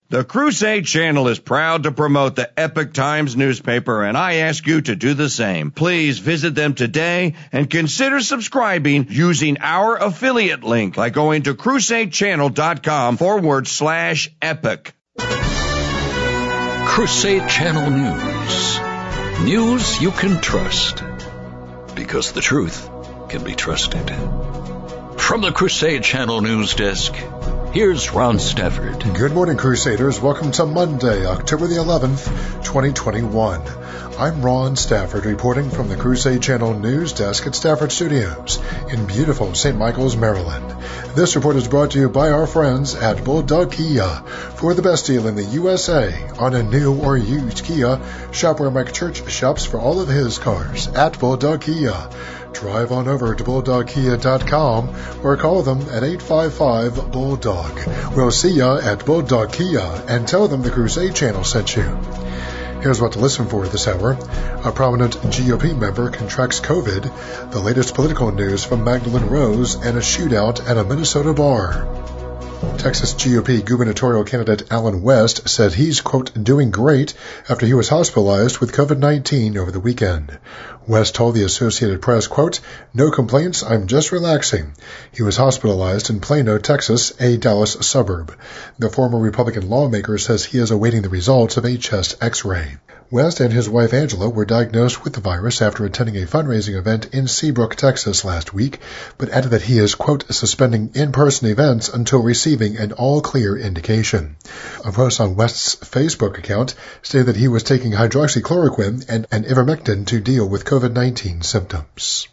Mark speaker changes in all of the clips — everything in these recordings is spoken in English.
Speaker 1: The Crusade Channel is proud to promote the Epoch Times newspaper, and I ask you to do the same. Please visit them today and consider subscribing using our affiliate link by going to crusadechannel.com/epoch.
Speaker 2: Crusade Channel News. News you can trust, because the truth can be trusted. From the Crusade Channel News Desk, here's Ron Stafford.
Speaker 3: Good morning, Crusaders. Welcome to Monday, October the 11th, 2021. I'm Ron Stafford, reporting from the Crusade Channel News Desk at Stafford Studios in beautiful St. Michael's, Maryland. This report is brought to you by our friends at Bulldog Kia. For the best deal in the USA on a new or used Kia, shop where Mike Church shops for all of his cars at Bulldog Kia. Drive on over to BulldogKia.com or call them at 855-BULLDOG. We'll see ya at Bulldog Kia and tell them the Crusade Channel sent you. Here's what to listen for this hour. A prominent GOP member contracts COVID, the latest political news from Magdalene Rose, and a shootout at a Minnesota bar. Texas GOP gubernatorial candidate Allen West said he's, quote, doing great after he was hospitalized with COVID-19 over the weekend. West told the Associated Press, quote, no complaints, I'm just relaxing. He was hospitalized in Plano, Texas, a Dallas suburb. The former Republican lawmaker says he is awaiting the results of a chest x-ray. West and his wife Angela were diagnosed with the virus after attending a fundraising event in Seabrook, Texas last week, but added that he is, quote, suspending in-person events until receiving an all-clear indication. A post on West's Facebook account stated that he was taking hydroxychloroquine and ivermectin to deal with COVID-19 symptoms.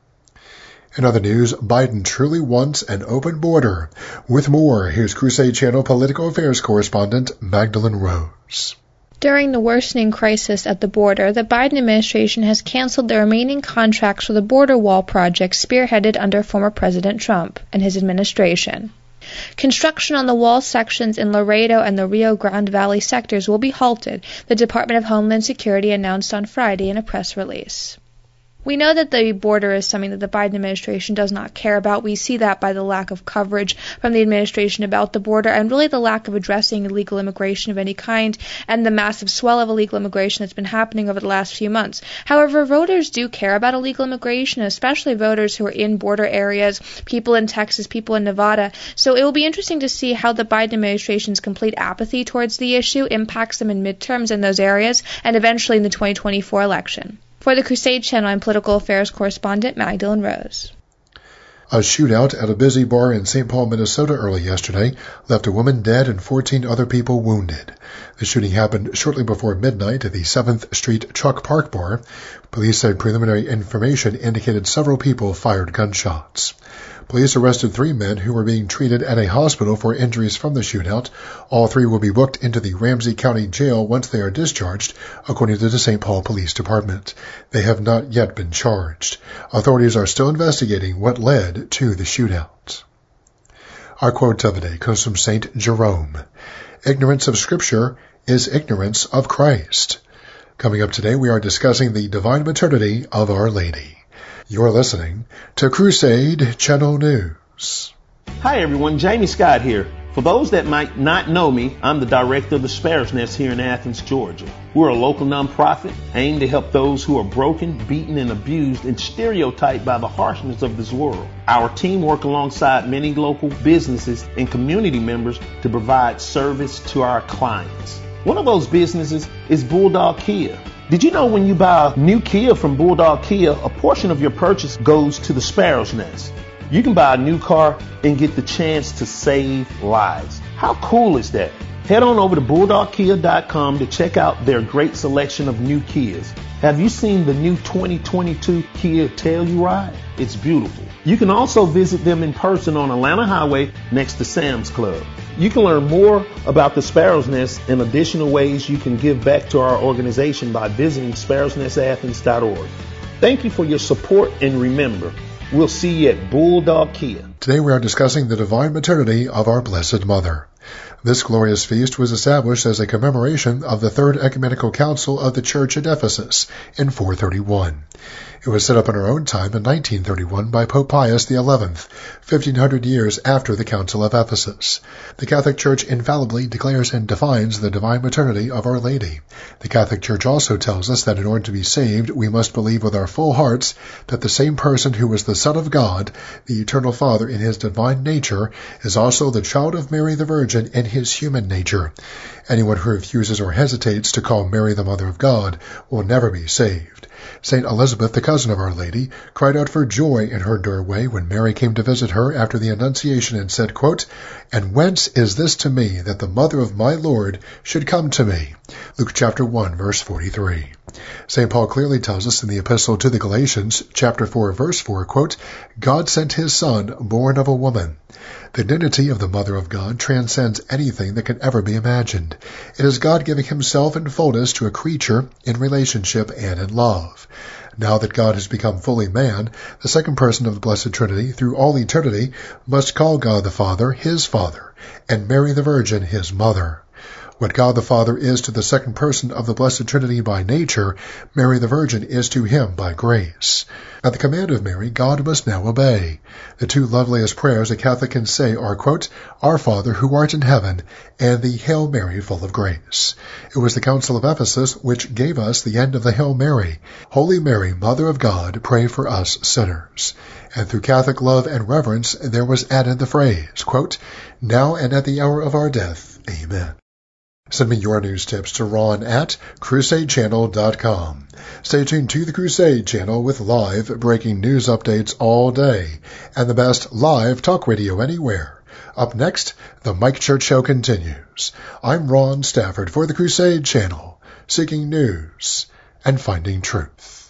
Speaker 3: In other news, Biden truly wants an open border. With more, here's Crusade Channel political affairs correspondent Magdalene Rose.
Speaker 4: During the worsening crisis at the border, the Biden administration has canceled the remaining contracts for the border wall project spearheaded under former President Trump and his administration. Construction on the wall sections in Laredo and the Rio Grande Valley sectors will be halted, the Department of Homeland Security announced on Friday in a press release. We know that the border is something that the Biden administration does not care about. We see that by the lack of coverage from the administration about the border and really the lack of addressing illegal immigration of any kind and the massive swell of illegal immigration that's been happening over the last few months. However, voters do care about illegal immigration, especially voters who are in border areas, people in Texas, people in Nevada. So it will be interesting to see how the Biden administration's complete apathy towards the issue impacts them in midterms in those areas and eventually in the 2024 election. For the Crusade Channel, I'm political affairs correspondent Magdalene Rose.
Speaker 3: A shootout at a busy bar in St. Paul, Minnesota early yesterday left a woman dead and 14 other people wounded. The shooting happened shortly before midnight at the 7th Street Truck Park Bar. Police said preliminary information indicated several people fired gunshots. Police arrested 3 men who were being treated at a hospital for injuries from the shootout. All 3 will be booked into the Ramsey County Jail once they are discharged, according to the St. Paul Police Department. They have not yet been charged. Authorities are still investigating what led to the shootout. Our quote of the day comes from St. Jerome. Ignorance of Scripture is ignorance of Christ. Coming up today, we are discussing the divine maternity of Our Lady. You're listening to Crusade Channel News.
Speaker 5: Hi everyone, Jamie Scott here. For those that might not know me, I'm the director of the Sparrow's Nest here in Athens, Georgia. We're a local nonprofit aimed to help those who are broken, beaten, and abused and stereotyped by the harshness of this world. Our team works alongside many local businesses and community members to provide service to our clients. One of those businesses is Bulldog Kia. Did you know when you buy a new Kia from Bulldog Kia, a portion of your purchase goes to the Sparrow's Nest? You can buy a new car and get the chance to save lives. How cool is that? Head on over to BulldogKia.com to check out their great selection of new Kias. Have you seen the new 2022 Kia Telluride? It's beautiful. You can also visit them in person on Atlanta Highway next to Sam's Club. You can learn more about the Sparrow's Nest and additional ways you can give back to our organization by visiting sparrowsnestathens.org. Thank you for your support, and remember, we'll see you at Bulldog Kia.
Speaker 3: Today we are discussing the divine maternity of our Blessed Mother. This glorious feast was established as a commemoration of the Third Ecumenical Council of the Church at Ephesus in 431. It was set up in our own time in 1931 by Pope Pius XI, 1,500 years after the Council of Ephesus. The Catholic Church infallibly declares and defines the divine maternity of Our Lady. The Catholic Church also tells us that in order to be saved, we must believe with our full hearts that the same person who was the Son of God, the Eternal Father in his divine nature, is also the child of Mary the Virgin in his human nature. Anyone who refuses or hesitates to call Mary the Mother of God will never be saved. St. Elizabeth, the cousin of Our Lady, cried out for joy in her doorway when Mary came to visit her after the Annunciation and said, quote, "And whence is this to me that the mother of my Lord should come to me?" Luke chapter 1, verse 43. St. Paul clearly tells us in the Epistle to the Galatians, chapter 4, verse 4, quote, "God sent his Son, born of a woman." The dignity of the Mother of God transcends anything that can ever be imagined. It is God giving himself in fullness to a creature in relationship and in love. Now that God has become fully man, the second person of the Blessed Trinity through all eternity must call God the Father his Father, and Mary the Virgin his Mother. What God the Father is to the second person of the Blessed Trinity by nature, Mary the Virgin is to him by grace. At the command of Mary, God must now obey. The two loveliest prayers a Catholic can say are, quote, "Our Father who art in heaven," and the Hail Mary full of grace. It was the Council of Ephesus which gave us the end of the Hail Mary. Holy Mary, Mother of God, pray for us sinners. And through Catholic love and reverence, there was added the phrase, quote, "Now and at the hour of our death. Amen." Send me your news tips to Ron at CrusadeChannel.com. Stay tuned to the Crusade Channel with live breaking news updates all day and the best live talk radio anywhere. Up next, the Mike Church Show continues. I'm Ron Stafford for the Crusade Channel, seeking news and finding truth.